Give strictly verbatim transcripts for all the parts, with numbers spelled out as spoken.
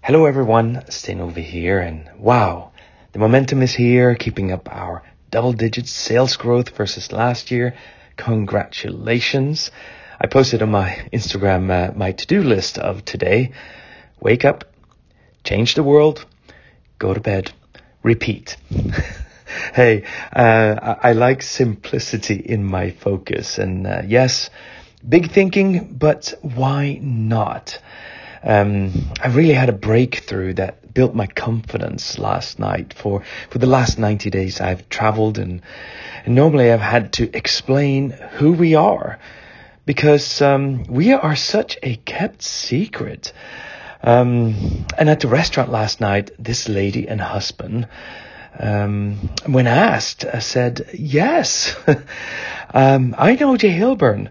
Hello everyone, Stain over here, and wow, the momentum is here, keeping up our double-digit sales growth versus last year. Congratulations. I posted on my Instagram uh, my to-do list of today. Wake up, change the world, go to bed, repeat. Hey, uh, I, I like simplicity in my focus, and uh, yes, big thinking, but why not? Um, I really had a breakthrough that built my confidence last night. For, for the last ninety days, I've traveled and, and normally I've had to explain who we are because um, we are such a kept secret. Um, and at the restaurant last night, this lady and husband, um, when asked, I said, yes, um, I know Jay Hilburn,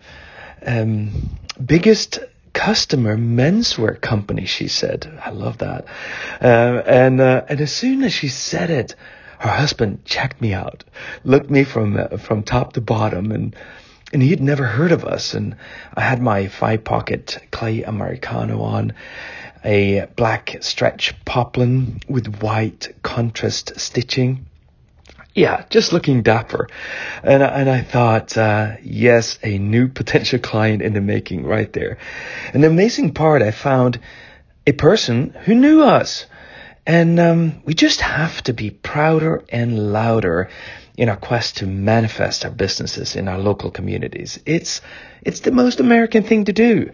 um, biggest customer menswear company, she said. I love that. Uh, and, uh, and as soon as she said it, her husband checked me out, looked me from, uh, from top to bottom, and, and he'd never heard of us. And I had my five pocket clay Americano on, a black stretch poplin with white contrast stitching. Yeah, just looking dapper. And, and I thought, uh, yes, a new potential client in the making right there. And the amazing part, I found a person who knew us. And um, we just have to be prouder and louder in our quest to manifest our businesses in our local communities. It's, it's the most American thing to do.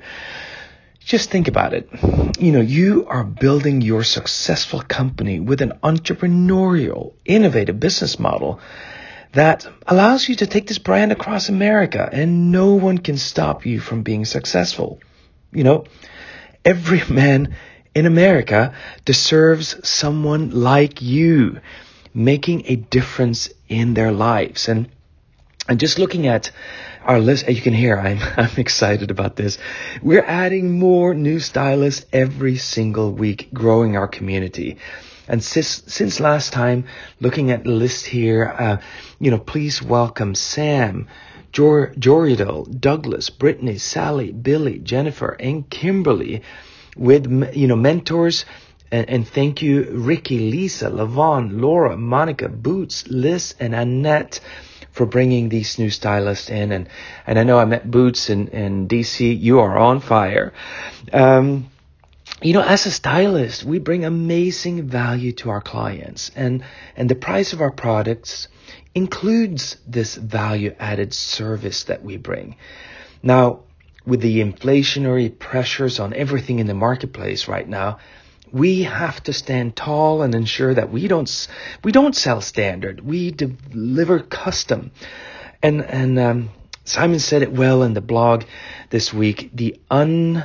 Just think about it. You know, you are building your successful company with an entrepreneurial, innovative business model that allows you to take this brand across America, and no one can stop you from being successful. You know, every man in America deserves someone like you making a difference in their lives. And And just looking at our list, as you can hear, I'm, I'm excited about this. We're adding more new stylists every single week, growing our community. And since, since last time, looking at the list here, uh, you know, please welcome Sam, Jor- Joridel, Douglas, Brittany, Sally, Billy, Jennifer, and Kimberly with, you know, mentors. And, and thank you, Ricky, Lisa, Lavon, Laura, Monica, Boots, Liz, and Annette, for bringing these new stylists in. And, and I know I met Boots in, in D C. You are on fire. Um, you know, as a stylist, we bring amazing value to our clients. And, and the price of our products includes this value added service that we bring. Now, with the inflationary pressures on everything in the marketplace right now, we have to stand tall and ensure that we don't we don't sell standard. We deliver custom. And and um, Simon said it well in the blog this week. The un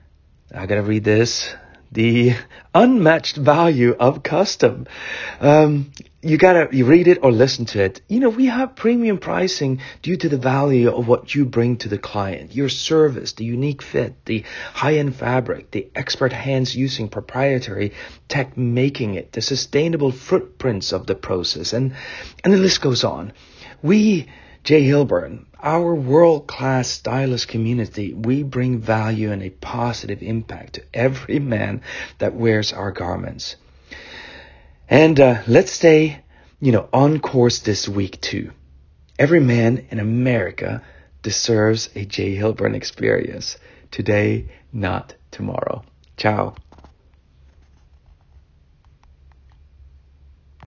I gotta read this. The unmatched value of custom. Um, you gotta you read it or listen to it. You know, we have premium pricing due to the value of what you bring to the client. Your service, the unique fit, the high-end fabric, the expert hands using proprietary tech making it, the sustainable footprints of the process, and, and the list goes on. We, Jay Hilburn, our world-class stylist community, we bring value and a positive impact to every man that wears our garments. And uh, let's stay, you know, on course this week too. Every man in America deserves a Jay Hilburn experience. Today, not tomorrow. Ciao.